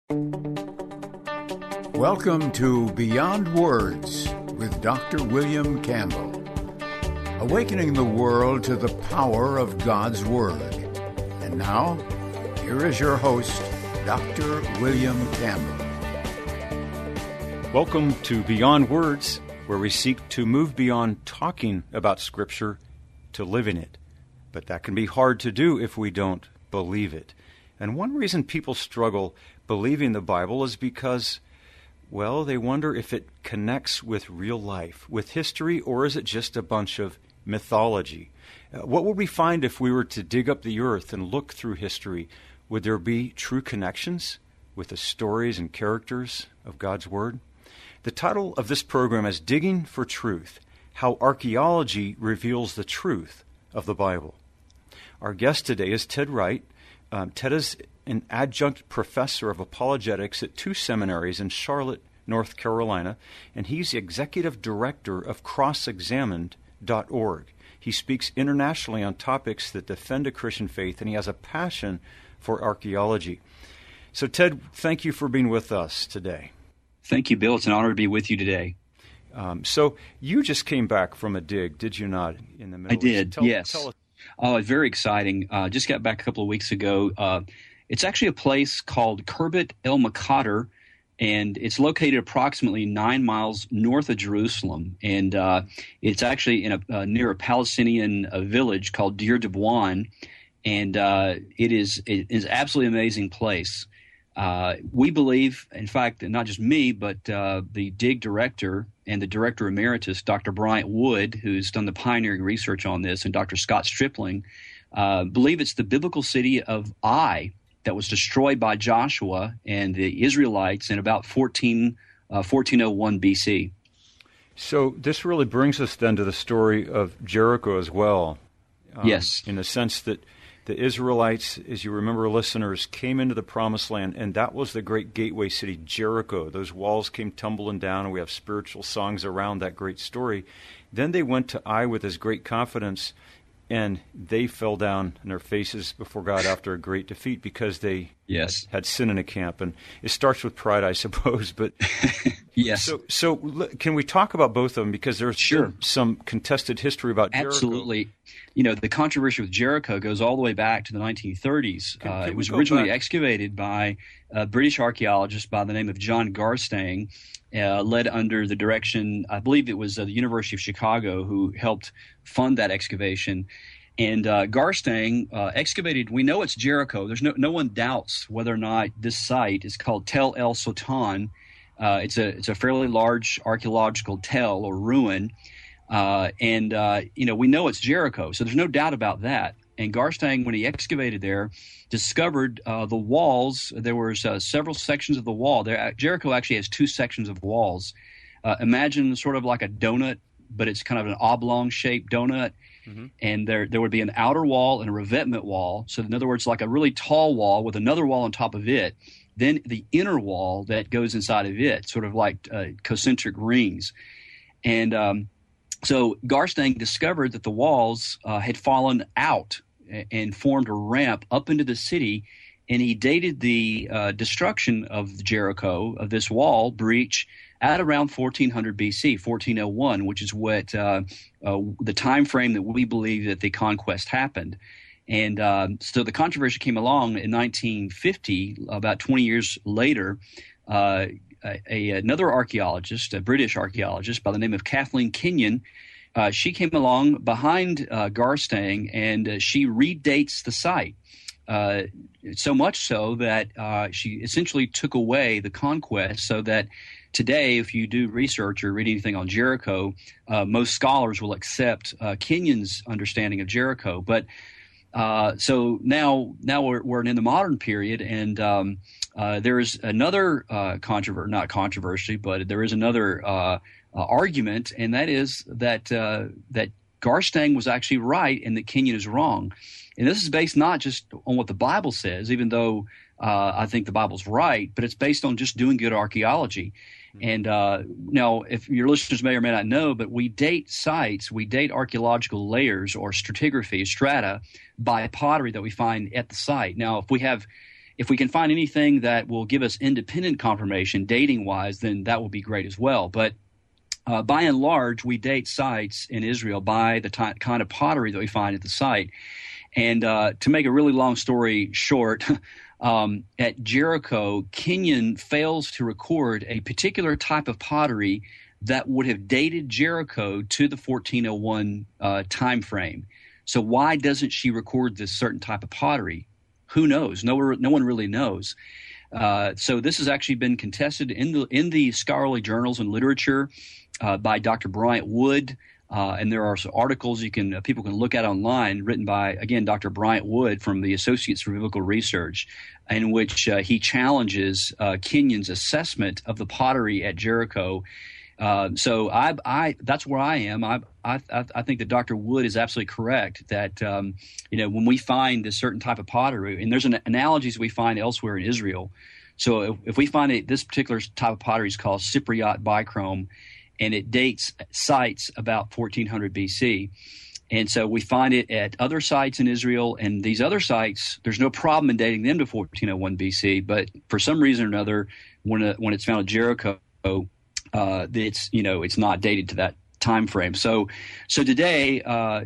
Welcome to Beyond Words with Dr. William Campbell, awakening the world to the power of God's Word. And now, here is your host, Dr. William Campbell. Welcome to Beyond Words, where we seek to move beyond talking about Scripture to living it. But that can be hard to do if we don't believe it. And one reason people struggle believing the Bible is because, well, they wonder if it connects with real life, with history, or is it just a bunch of mythology? What would we find if we were to dig up the earth and look through history? Would there be true connections with the stories and characters of God's Word? The title of this program is Digging for Truth, How Archaeology Reveals the Truth of the Bible. Our guest today is Ted Wright. Ted is an adjunct professor of apologetics at two seminaries in Charlotte, North Carolina, and he's the executive director of CrossExamined.org. He speaks internationally on topics that defend a Christian faith, and he has a passion for archaeology. So, Ted, thank you for being with us today. Thank you, Bill. It's an honor to be with you today. So you just came back from a dig, did you not, in the Middle East? I did, yes. Tell us. Oh, very exciting. Just got back a couple of weeks ago. It's actually a place called Khirbet El Maqater, and it's located approximately 9 miles north of Jerusalem. And it's actually in near a Palestinian village called Deir Dabuan, and it is absolutely amazing place. We believe, in fact, not just me, but the dig director and the director emeritus, Dr. Bryant Wood, who's done the pioneering research on this, and Dr. Scott Stripling, believe it's the biblical city of Ai that was destroyed by Joshua and the Israelites in about 1401 BC. So this really brings us then to the story of Jericho as well. Yes. In the sense that the Israelites, as you remember, listeners, came into the Promised Land, and that was the great gateway city, Jericho. Those walls came tumbling down, and we have spiritual songs around that great story. Then they went to Ai with this great confidence, and they fell down on their faces before God after a great defeat because they had sin in a camp. And it starts with pride, I suppose. But yes. So can we talk about both of them? Because there's some contested history about Jericho. Absolutely. You know, the controversy with Jericho goes all the way back to the 1930s. It was originally excavated by a British archaeologist by the name of John Garstang, led under the direction, I believe it was the University of Chicago, who helped fund that excavation. And Garstang excavated, we know it's Jericho. There's no one doubts whether or not this site is called Tel El Sultan. It's a fairly large archaeological tell or ruin. And we know it's Jericho, so there's no doubt about that. And Garstang, when he excavated there, discovered the walls. There was several sections of the wall. Jericho actually has two sections of walls. Imagine sort of like a donut, but it's kind of an oblong-shaped donut. Mm-hmm. And there would be an outer wall and a revetment wall. So in other words, like a really tall wall with another wall on top of it. Then the inner wall that goes inside of it, sort of like concentric rings. And so Garstang discovered that the walls had fallen out and formed a ramp up into the city, and he dated the destruction of Jericho, of this wall breach, at around 1400 BC, 1401, which is what the time frame that we believe that the conquest happened. And so the controversy came along in 1950, about 20 years later. Another archaeologist, a British archaeologist by the name of Kathleen Kenyon, she came along behind Garstang, and she redates the site. So much so that she essentially took away the conquest, so that today, if you do research or read anything on Jericho, most scholars will accept Kenyon's understanding of Jericho. But so now we're in the modern period, and there's another not controversy, but there is another argument, and that is that Garstang was actually right and that Kenyon is wrong. And this is based not just on what the Bible says, even though I think the Bible's right, but it's based on just doing good archaeology. And now, if your listeners may or may not know, but we date sites, we date archaeological layers or stratigraphy, strata, by pottery that we find at the site. Now, if if we can find anything that will give us independent confirmation dating-wise, then that will be great as well. But by and large, we date sites in Israel by the kind of pottery that we find at the site. And to make a really long story short, at Jericho, Kenyon fails to record a particular type of pottery that would have dated Jericho to the 1401 time frame. So why doesn't she record this certain type of pottery? Who knows? No one really knows. So this has actually been contested in the scholarly journals and literature by Dr. Bryant Wood, and there are some articles people can look at online written by, again, Dr. Bryant Wood from the Associates for Biblical Research, in which he challenges Kenyon's assessment of the pottery at Jericho. So that's where I am. I think that Dr. Wood is absolutely correct that when we find a certain type of pottery, and there's analogies we find elsewhere in Israel. So if we find this particular type of pottery is called Cypriot bichrome, and it dates sites about 1400 BC. And so we find it at other sites in Israel, and these other sites, there's no problem in dating them to 1401 BC, but for some reason or another, when it's found at Jericho, it's not dated to that time frame. So today,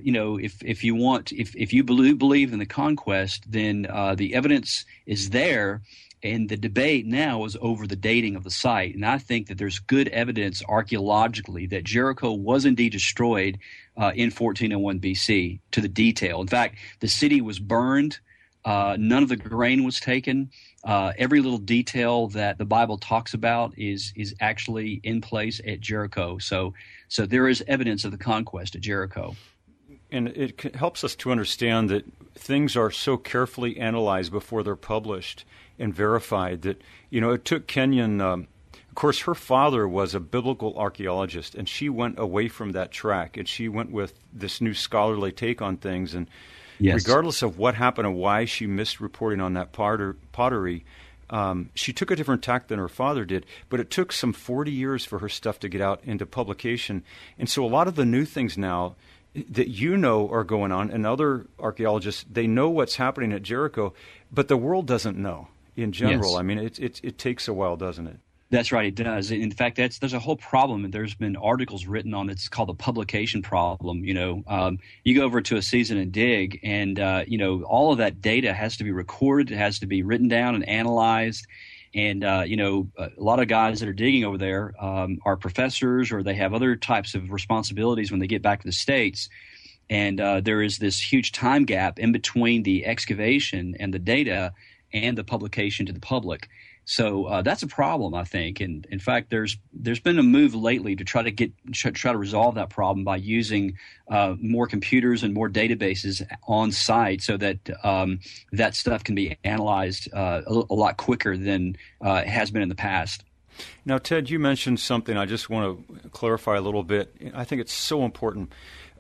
if you believe in the conquest, then the evidence is there, and the debate now is over the dating of the site. And I think that there's good evidence archaeologically that Jericho was indeed destroyed in 1401 BC to the detail. In fact, the city was burned. None of the grain was taken. Every little detail that the Bible talks about is actually in place at Jericho. So there is evidence of the conquest at Jericho. And it helps us to understand that things are so carefully analyzed before they're published and verified that, it took Kenyon, of course, her father was a biblical archaeologist, and she went away from that track, and she went with this new scholarly take on things. And yes, regardless of what happened and why she missed reporting on that pottery, she took a different tack than her father did, but it took some 40 years for her stuff to get out into publication. And so a lot of the new things now that are going on, and other archaeologists, they know what's happening at Jericho, but the world doesn't know in general. Yes. I mean, it takes a while, doesn't it? That's right, it does. In fact, there's a whole problem, and there's been articles written on it. It's called the publication problem. You go over to a Season and Dig, and all of that data has to be recorded. It has to be written down and analyzed. And a lot of guys that are digging over there are professors, or they have other types of responsibilities when they get back to the States. And there is this huge time gap in between the excavation and the data and the publication to the public. So that's a problem, I think. And in fact, there's been a move lately to try to resolve that problem by using more computers and more databases on site, so that that stuff can be analyzed a lot quicker than it has been in the past. Now, Ted, you mentioned something I just want to clarify a little bit. I think it's so important.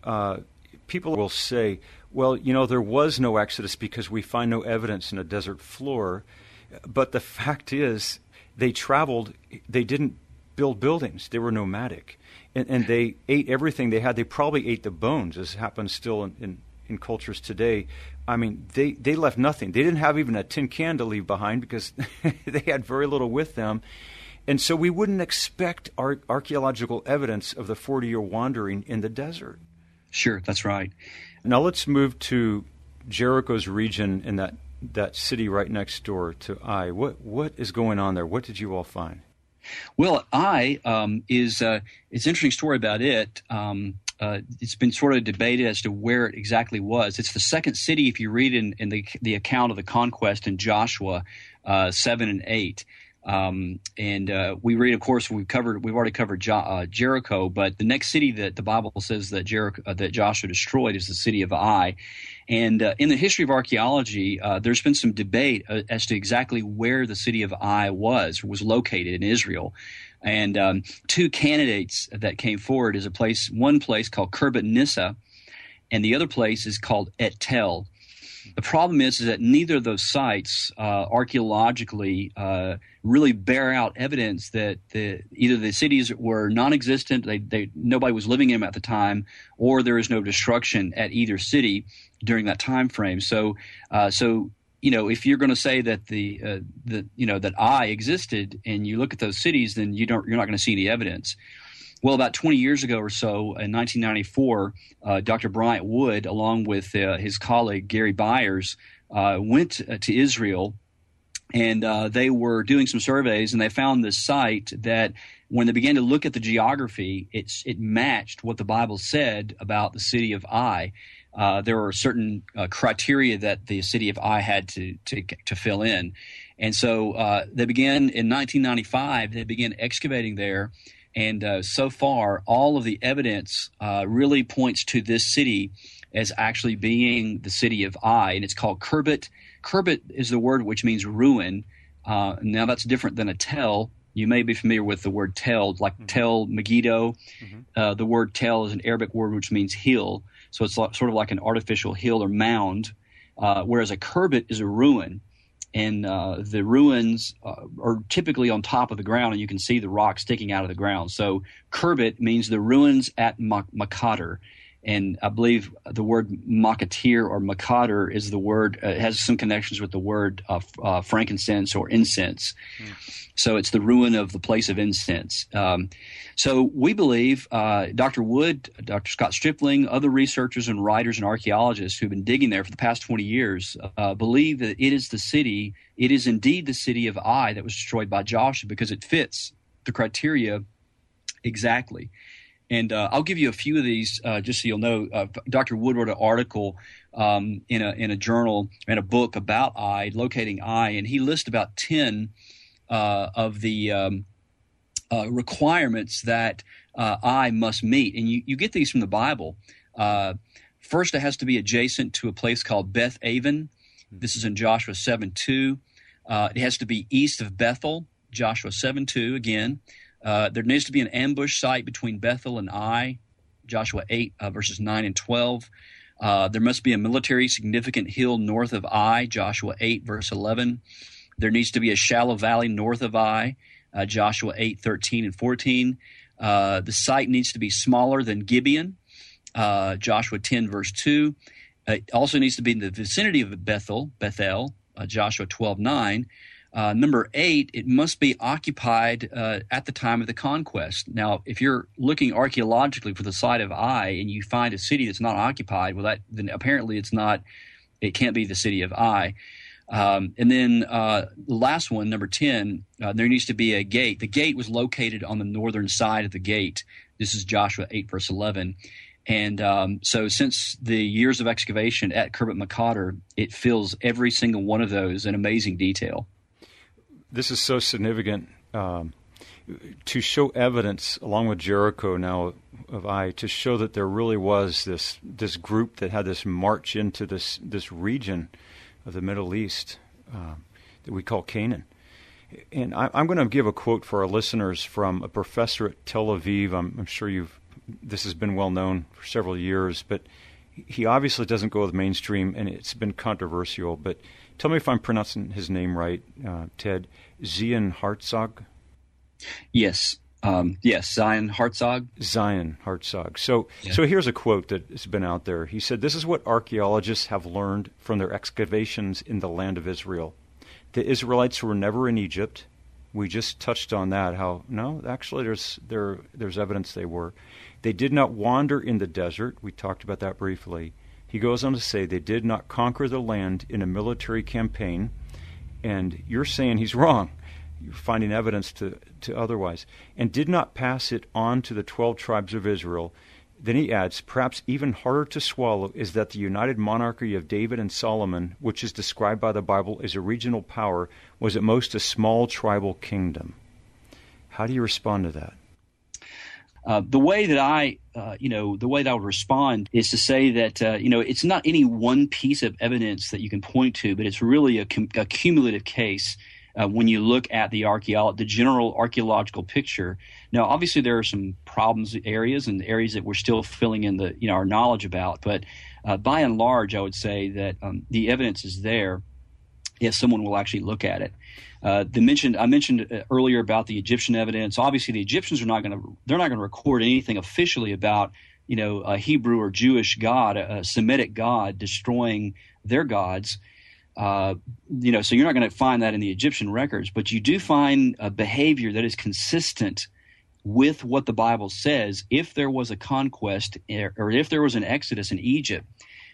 People will say, well, there was no Exodus because we find no evidence in a desert floor. But the fact is, they traveled. They didn't build buildings. They were nomadic. And they ate everything they had. They probably ate the bones, as happens still in cultures today. I mean, they left nothing. They didn't have even a tin can to leave behind because they had very little with them. And so we wouldn't expect archaeological evidence of the 40-year wandering in the desert. Sure, that's right. Now let's move to Jericho's region in that city right next door to Ai. What is going on there? What did you all find? Well, Ai it's an interesting story about it. It's been sort of debated as to where it exactly was. It's the second city, if you read in the account of the conquest in Joshua 7 and 8. We read, of course, we've already covered Jericho, but the next city that the Bible says that Joshua destroyed is the city of Ai. And in the history of archaeology, there's been some debate as to exactly where the city of Ai was located in Israel. And two candidates that came forward is one place called Khirbet Nissa, and the other place is called Et Tel. The problem is that neither of those sites archaeologically really bear out evidence that either the cities were non-existent, nobody was living in them at the time, or there is no destruction at either city during that time frame. So if you're going to say that that I existed, and you look at those cities, then you're not going to see any evidence. Well, about 20 years ago or so, in 1994, Dr. Bryant Wood, along with his colleague Gary Byers, went to Israel, and they were doing some surveys, and they found this site that, when they began to look at the geography, it matched what the Bible said about the city of Ai. There were certain criteria that the city of Ai had to fill in, and so they began in 1995. They began excavating there, and so far, all of the evidence really points to this city as actually being the city of Ai, and it's called Kerbet. Kerbet is the word which means ruin. Now that's different than a tell. You may be familiar with the word tell, like Tel Megiddo. The word tell is an Arabic word which means hill, so it's sort of like an artificial hill or mound, whereas a kerbet is a ruin. And the ruins are typically on top of the ground, and you can see the rock sticking out of the ground. So Kerbet means the ruins at Makader. And I believe the word Makatir or Makader is the word, has some connections with the word frankincense or incense. So it's the ruin of the place of incense. So we believe Dr. Wood, Dr. Scott Stripling, other researchers and writers and archaeologists who've been digging there for the past 20 years believe that it is indeed the city of Ai that was destroyed by Joshua, because it fits the criteria exactly. And I'll give you a few of these just so you'll know. Dr. Wood wrote an article in a journal and a book about Ai, locating Ai, and he lists about 10 of the requirements that Ai must meet. And you get these from the Bible. First, it has to be adjacent to a place called Beth Aven. This is in Joshua 7:2. It has to be east of Bethel, Joshua 7:2 again. There needs to be an ambush site between Bethel and Ai, Joshua 8, verses 9 and 12. There must be a military significant hill north of Ai, Joshua 8, verse 11. There needs to be a shallow valley north of Ai, Joshua 8, 13 and 14. The site needs to be smaller than Gibeon, Joshua 10, verse 2. It also needs to be in the vicinity of Bethel, Joshua 12, 9. Number 8, it must be occupied at the time of the conquest. Now, if you're looking archaeologically for the site of Ai and you find a city that's not occupied, then apparently it can't be the city of Ai. And then the last one, number 10, there needs to be a gate. The gate was located on the northern side of the gate. This is Joshua 8, verse 11. And so since the years of excavation at Kerbet Makader, it fills every single one of those in amazing detail. This is so significant to show evidence, along with Jericho now of Ai, to show that there really was this group that had this march into this region of the Middle East that we call Canaan. And I'm going to give a quote for our listeners from a professor at Tel Aviv. I'm sure this has been well known for several years, but he obviously doesn't go with mainstream, and it's been controversial. But tell me if I'm pronouncing his name right, Ted. Zion Herzog? Yes. Zion Herzog. Zion Herzog. So here's a quote that has been out there. He said, "This is what archaeologists have learned from their excavations in the land of Israel. The Israelites were never in Egypt. We just touched on that, how, no, actually there's evidence they were. They did not wander in the desert. We talked about that briefly. He goes on to say they did not conquer the land in a military campaign." And you're saying he's wrong. You're finding evidence to otherwise. "And did not pass it on to the 12 tribes of Israel." Then he adds, "Perhaps even harder to swallow is that the united monarchy of David and Solomon, which is described by the Bible as a regional power, was at most a small tribal kingdom." How do you respond to that? The way that I would respond is to say that it's not any one piece of evidence that you can point to, but it's really a cumulative case when you look at the general archaeological picture. Now, obviously, there are some problems areas and areas that we're still filling in our knowledge about, but by and large, I would say that the evidence is there if someone will actually look at it. I mentioned earlier about the Egyptian evidence. Obviously, the Egyptians are not going to record anything officially about a Hebrew or Jewish god, a Semitic god, destroying their gods. So you're not going to find that in the Egyptian records, but you do find a behavior that is consistent with what the Bible says. If there was a conquest or if there was an exodus in Egypt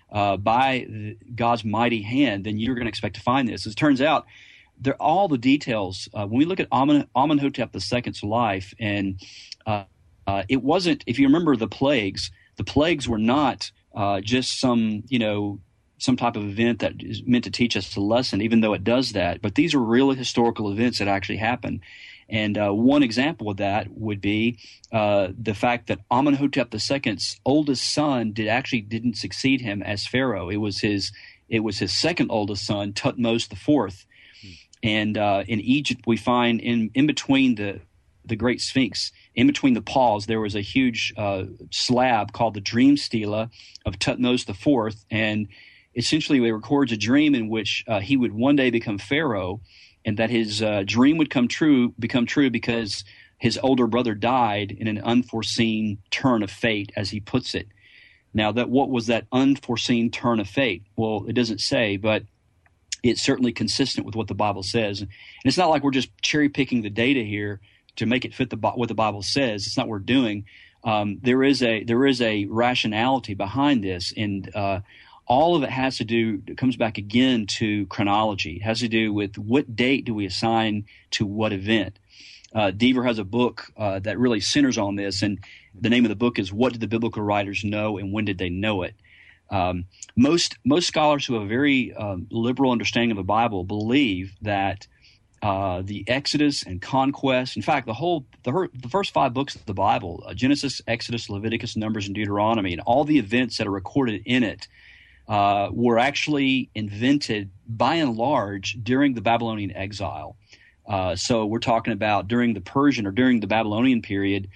by God's mighty hand, then you're going to expect to find this. As it turns out, all the details, when we look at Amenhotep II's life, and it wasn't, if you remember the plagues were not just some type of event that is meant to teach us a lesson, even though it does that. But these are real historical events that actually happened. And one example of that would be the fact that Amenhotep II's oldest son didn't succeed him as pharaoh. It was his second oldest son, Thutmose IV. And in Egypt, we find in between the Great Sphinx, in between the paws, there was a huge slab called the Dream Stela of Thutmose IV, and essentially it records a dream in which he would one day become pharaoh, and that his dream would become true because his older brother died in an unforeseen turn of fate, as he puts it. Now, what was that unforeseen turn of fate? Well, it doesn't say, but it's certainly consistent with what the Bible says. And it's not like we're just cherry-picking the data here to make it fit what the Bible says. It's not what we're doing. There is a rationality behind this, and all of it comes back again to chronology. It has to do with what date do we assign to what event. Deaver has a book that really centers on this, and the name of the book is What Did the Biblical Writers Know and When Did They Know It? Most scholars who have a very liberal understanding of the Bible believe that the Exodus and conquest, in fact, the first 5 books of the Bible, Genesis, Exodus, Leviticus, Numbers, and Deuteronomy, and all the events that are recorded in it were actually invented by and large during the Babylonian exile. So we're talking about during the Persian or during the Babylonian period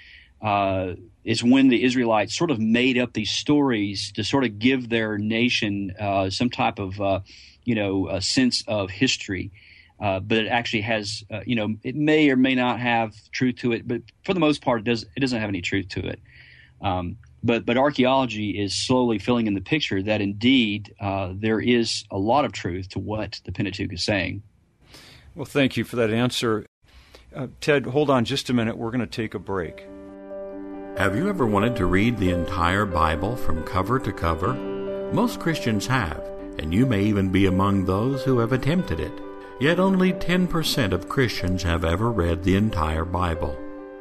is when the Israelites sort of made up these stories to sort of give their nation some type of a sense of history. But it actually has, it may or may not have truth to it, but for the most part, it doesn't have any truth to it. But archaeology is slowly filling in the picture that indeed there is a lot of truth to what the Pentateuch is saying. Well, thank you for that answer. Ted, hold on just a minute. We're going to take a break. Have you ever wanted to read the entire Bible from cover to cover? Most Christians have, and you may even be among those who have attempted it. Yet only 10% of Christians have ever read the entire Bible.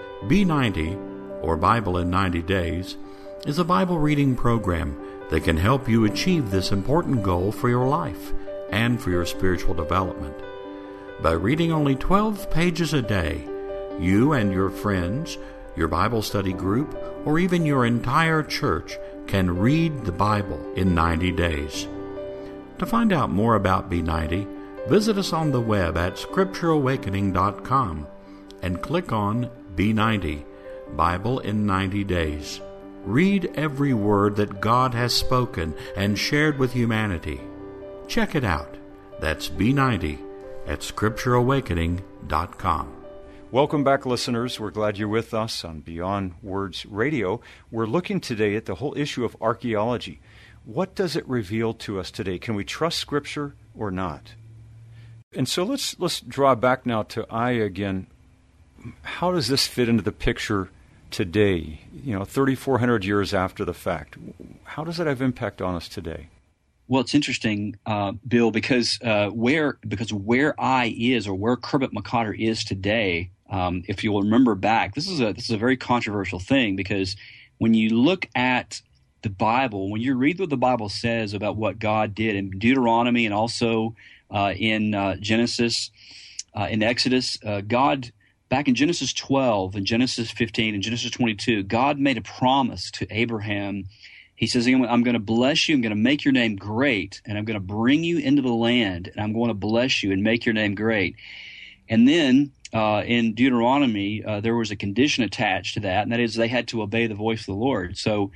B90, or Bible in 90 Days, is a Bible reading program that can help you achieve this important goal for your life and for your spiritual development. By reading only 12 pages a day, you and your friends, your Bible study group, or even your entire church can read the Bible in 90 days. To find out more about B90, visit us on the web at scriptureawakening.com and click on B90, Bible in 90 Days. Read every word that God has spoken and shared with humanity. Check it out. That's B90 at scriptureawakening.com. Welcome back, listeners. We're glad you're with us on Beyond Words Radio. We're looking today at the whole issue of archaeology. What does it reveal to us today? Can we trust Scripture or not? And so let's draw back now to Aya again. How does this fit into the picture today, 3,400 years after the fact? How does it have impact on us today? Well, it's interesting, Bill, because where Ai is, or where Khirbet Makader is today, if you'll remember back, this is a very controversial thing, because when you look at the Bible, when you read what the Bible says about what God did in Deuteronomy and also in Genesis, in Exodus, God, back in Genesis 12 and Genesis 15 and Genesis 22, God made a promise to Abraham. He says, I'm going to bless you, I'm going to make your name great, and I'm going to bring you into the land, and I'm going to bless you and make your name great. And then in Deuteronomy, there was a condition attached to that, and that is they had to obey the voice of the Lord. So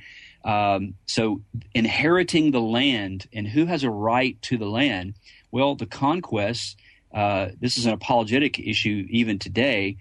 inheriting the land, and who has a right to the land? Well, the conquest, this is an apologetic issue even today.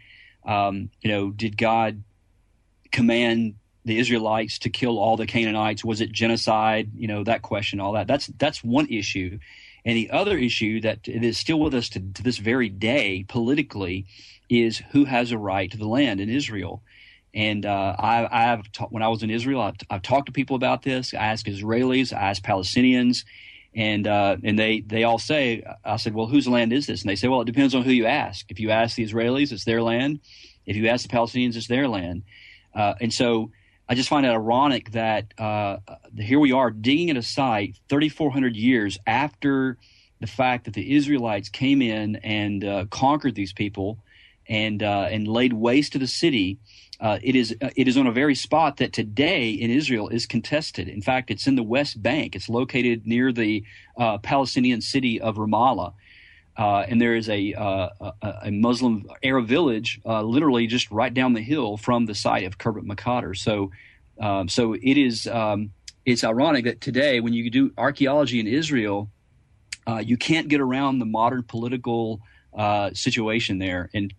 Did God command the Israelites to kill all the Canaanites? Was it genocide? That question, all that. That's one issue. And the other issue that it is still with us to this very day politically is who has a right to the land in Israel. And when I was in Israel, I've talked to people about this. I asked Israelis, I asked Palestinians, and they all say, I said, well, whose land is this? And they say, well, it depends on who you ask. If you ask the Israelis, it's their land. If you ask the Palestinians, it's their land. And so I just find it ironic that here we are digging at a site 3,400 years after the fact that the Israelites came in and conquered these people and laid waste to the city. It is on a very spot that today in Israel is contested. In fact, it's in the West Bank. It's located near the Palestinian city of Ramallah. And there is a Muslim Arab village literally just right down the hill from the site of Kirbet Makader. So it is it's ironic that today when you do archaeology in Israel, you can't get around the modern political situation there. And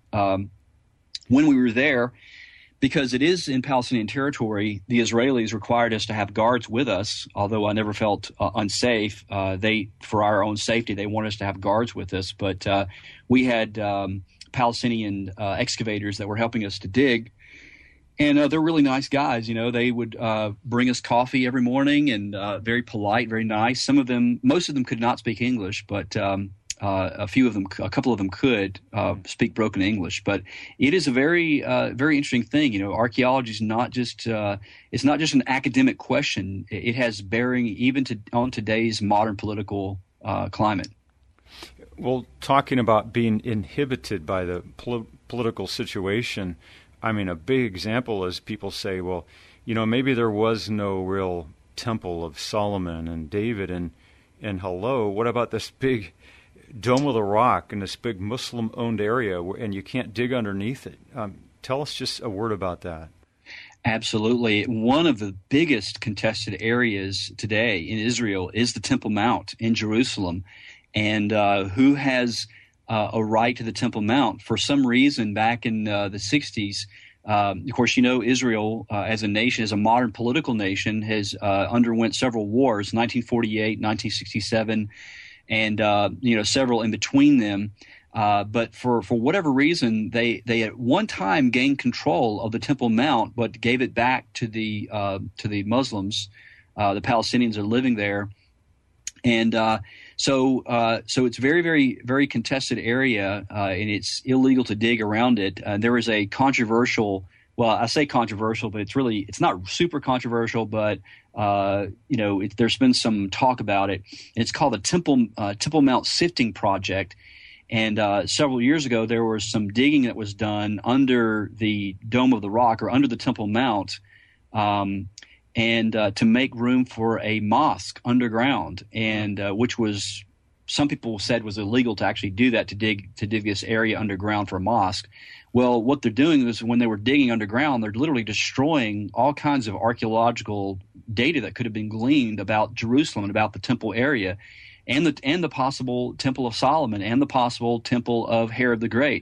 when we were there, because it is in Palestinian territory, the Israelis required us to have guards with us, although I never felt unsafe. For our own safety, they wanted us to have guards with us. But we had Palestinian excavators that were helping us to dig. And they're really nice guys. They would bring us coffee every morning and very polite, very nice. Most of them could not speak English, but a couple of them could speak broken English. But it is a very, very interesting thing. Archaeology is not just it's not just an academic question. It has bearing even on today's modern political climate. Well, talking about being inhibited by the political situation, I mean, a big example is people say, well, maybe there was no real temple of Solomon and David, and hello, what about this big Dome of the Rock in this big Muslim-owned area, and you can't dig underneath it? Tell us just a word about that. Absolutely. One of the biggest contested areas today in Israel is the Temple Mount in Jerusalem. And who has a right to the Temple Mount? For some reason, back in the 60s, of course, Israel as a nation, as a modern political nation, has underwent several wars, 1948, 1967, and several in between them. But for whatever reason, they at one time gained control of the Temple Mount, but gave it back to the Muslims. The Palestinians are living there, and so it's very, very, very contested area, and it's illegal to dig around it. There is a controversial. Well, I say controversial, but it's not super controversial, but there's been some talk about it. And it's called the Temple Mount Sifting Project. And several years ago, there was some digging that was done under the Dome of the Rock, or under the Temple Mount, and to make room for a mosque underground, and which was, some people said, was illegal to actually do that, to dig this area underground for a mosque. Well, what they're doing is, when they were digging underground, they're literally destroying all kinds of archaeological data that could have been gleaned about Jerusalem and about the temple area, and the possible Temple of Solomon, and the possible Temple of Herod the Great.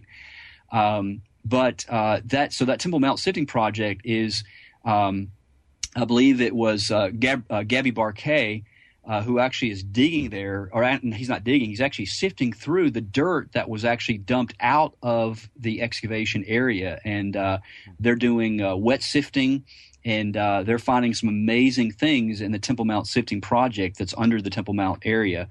But that Temple Mount Sifting Project is, I believe it was Gabby Barkay, who actually is digging there, he's not digging, he's actually sifting through the dirt that was actually dumped out of the excavation area. And they're doing wet sifting, and they're finding some amazing things in the Temple Mount Sifting Project that's under the Temple Mount area.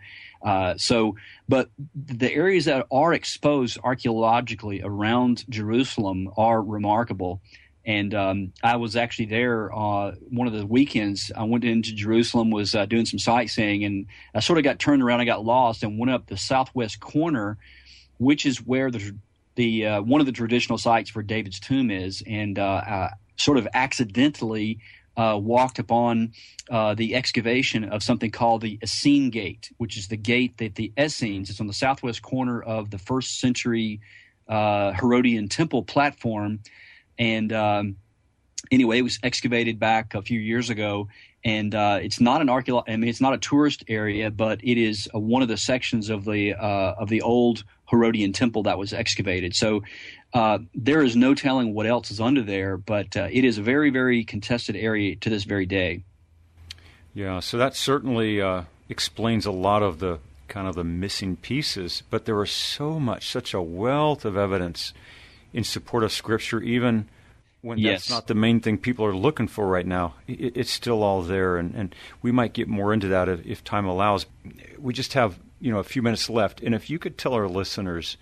But the areas that are exposed archaeologically around Jerusalem are remarkable. And I was actually there one of the weekends. I went into Jerusalem, was doing some sightseeing, and I sort of got turned around. I got lost and went up the southwest corner, which is where the one of the traditional sites for David's tomb is, and sort of accidentally walked upon the excavation of something called the Essene Gate, which is the gate that the Essenes, it's on the southwest corner of the first century Herodian temple platform. And anyway, it was excavated back a few years ago, and it's not it's not a tourist area, but it is one of the sections of the old Herodian temple that was excavated. So there is no telling what else is under there, but it is a very, very contested area to this very day. Yeah, so that certainly explains a lot of the kind of the missing pieces, but there was such a wealth of evidence in support of Scripture, even when that's not the main thing people are looking for right now. It's still all there, and we might get more into that if time allows. We just have a few minutes left, and if you could tell our listeners,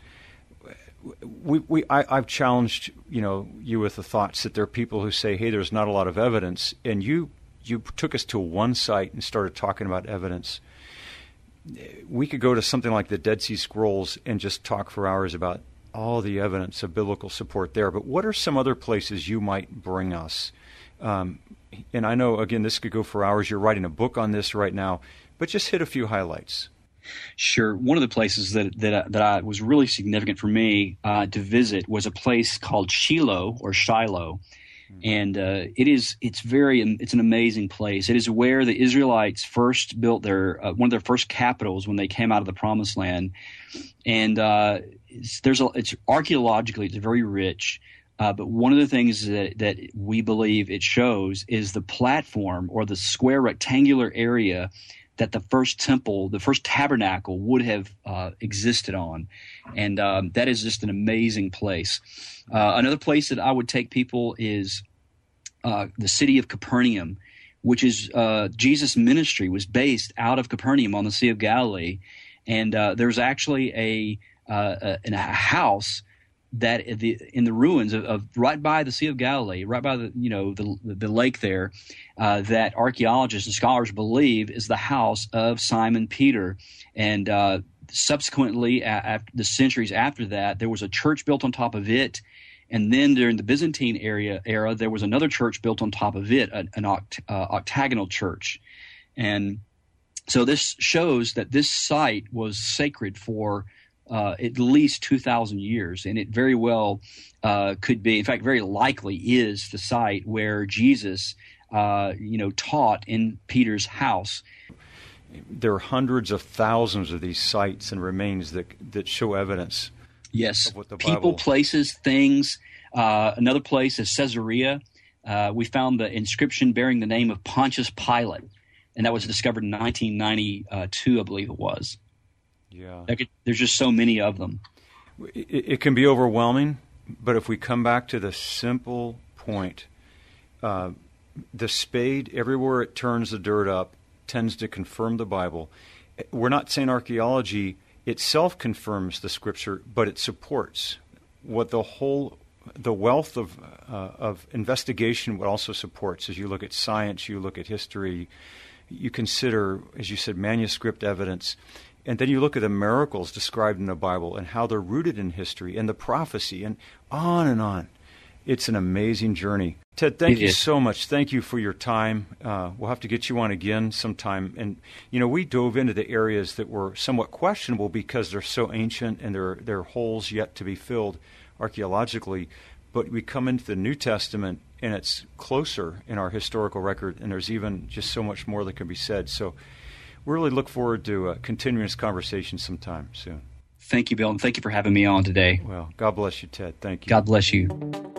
I've challenged you with the thoughts that there are people who say, hey, there's not a lot of evidence, and you took us to one site and started talking about evidence. We could go to something like the Dead Sea Scrolls and just talk for hours about all the evidence of biblical support there. But what are some other places you might bring us? And I know, again, this could go for hours. You're writing a book on this right now, but just hit a few highlights. Sure. One of the places that was really significant for me to visit was a place called Shiloh. And it's an amazing place. It is where the Israelites first built one of their first capitals when they came out of the Promised Land. And it's archaeologically, it's very rich. But one of the things that we believe it shows is the platform or the square rectangular area that the first temple, the first tabernacle would have existed on. And that is just an amazing place. Another place that I would take people is the city of Capernaum, which is Jesus' ministry was based out of Capernaum on the Sea of Galilee. And there's actually a house that in the ruins of right by the Sea of Galilee, right by the lake there, that archaeologists and scholars believe is the house of Simon Peter. And subsequently, after the centuries after that, there was a church built on top of it. And then during the Byzantine era, there was another church built on top of it, an octagonal church. And so this shows that this site was sacred for at least 2,000 years, and it very well could be, in fact, very likely is the site where Jesus, taught in Peter's house. There are hundreds of thousands of these sites and remains that show evidence. Yes, of what the people, Bible... places, things. Another place is Caesarea. We found the inscription bearing the name of Pontius Pilate, and that was discovered in 1992, I believe it was. Yeah, there's just so many of them. It can be overwhelming, but if we come back to the simple point, the spade, everywhere it turns the dirt up, tends to confirm the Bible. We're not saying archaeology itself confirms the Scripture, but it supports what the wealth of investigation what also supports. As you look at science, you look at history, you consider, as you said, manuscript evidence. And then you look at the miracles described in the Bible and how they're rooted in history and the prophecy and on and on. It's an amazing journey. Ted, thank you so much. Thank you for your time. We'll have to get you on again sometime. And, we dove into the areas that were somewhat questionable because they're so ancient and there are holes yet to be filled archaeologically. But we come into the New Testament and it's closer in our historical record, and there's even just so much more that can be said. So we really look forward to continuing this conversation sometime soon. Thank you, Bill, and thank you for having me on today. Well, God bless you, Ted. Thank you. God bless you.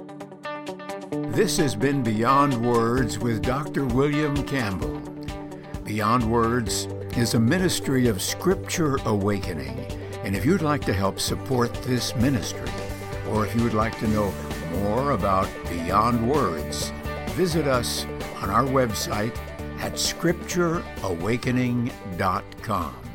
This has been Beyond Words with Dr. William Campbell. Beyond Words is a ministry of Scripture Awakening. And if you'd like to help support this ministry, or if you would like to know more about Beyond Words, visit us on our website at scriptureawakening.com.